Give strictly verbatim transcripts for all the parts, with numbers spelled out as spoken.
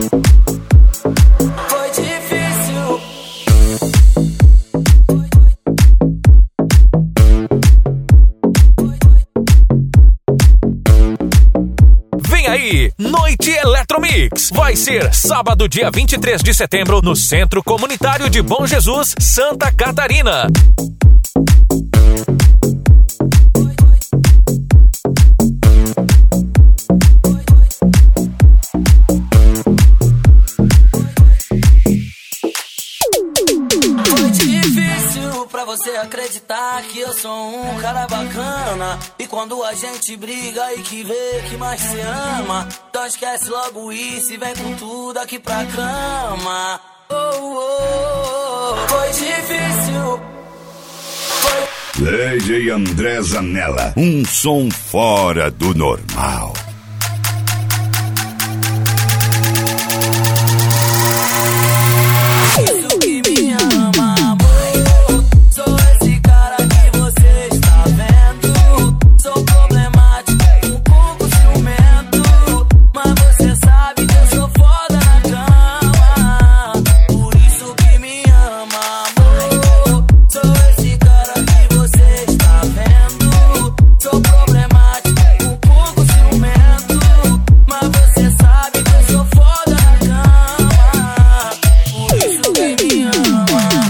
Foi difícil. Vem aí, Noite Eletromix. Vai ser sábado, dia vinte e três de setembro, no Centro Comunitário de Bom Jesus, Santa Catarina. Foi difícil pra você acreditar que eu sou um cara bacana. E quando a gente briga e que vê que mais se ama, então esquece logo isso e vem com tudo aqui pra cama. Oh, oh, oh. Foi difícil. Foi... D J André Zanella, um som fora do normal. Isso que me ama, amor. Sou esse cara que você está vendo. Sou problemático, um pouco ciumento, mas você sabe que eu sou foda na cama. Por isso que me ama, amor. Sou esse cara que você está vendo. Sou problemático, um pouco ciumento, mas você sabe que eu sou foda na cama. Por isso que me ama.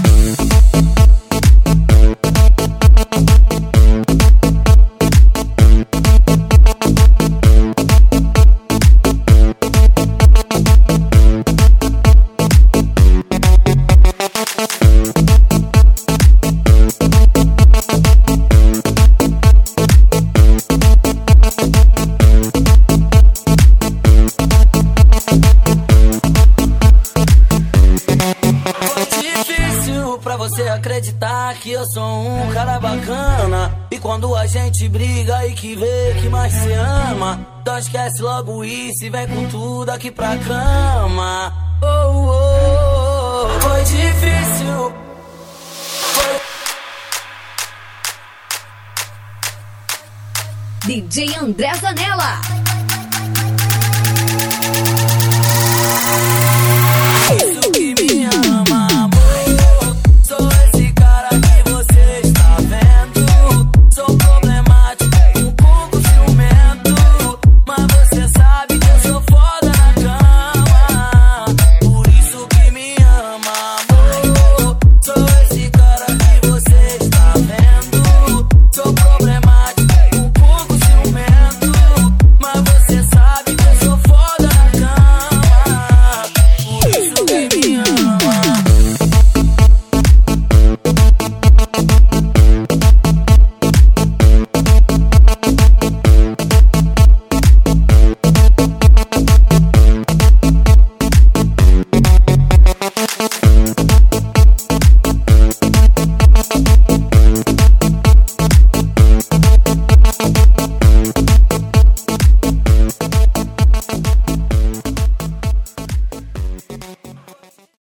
Foi difícil pra você acreditar que eu sou um cara bacana. E quando a gente briga e que vê que mais se ama, então esquece logo isso e vem com tudo aqui pra cama. Oh, oh, oh. Foi difícil. Foi... D J André Zanella.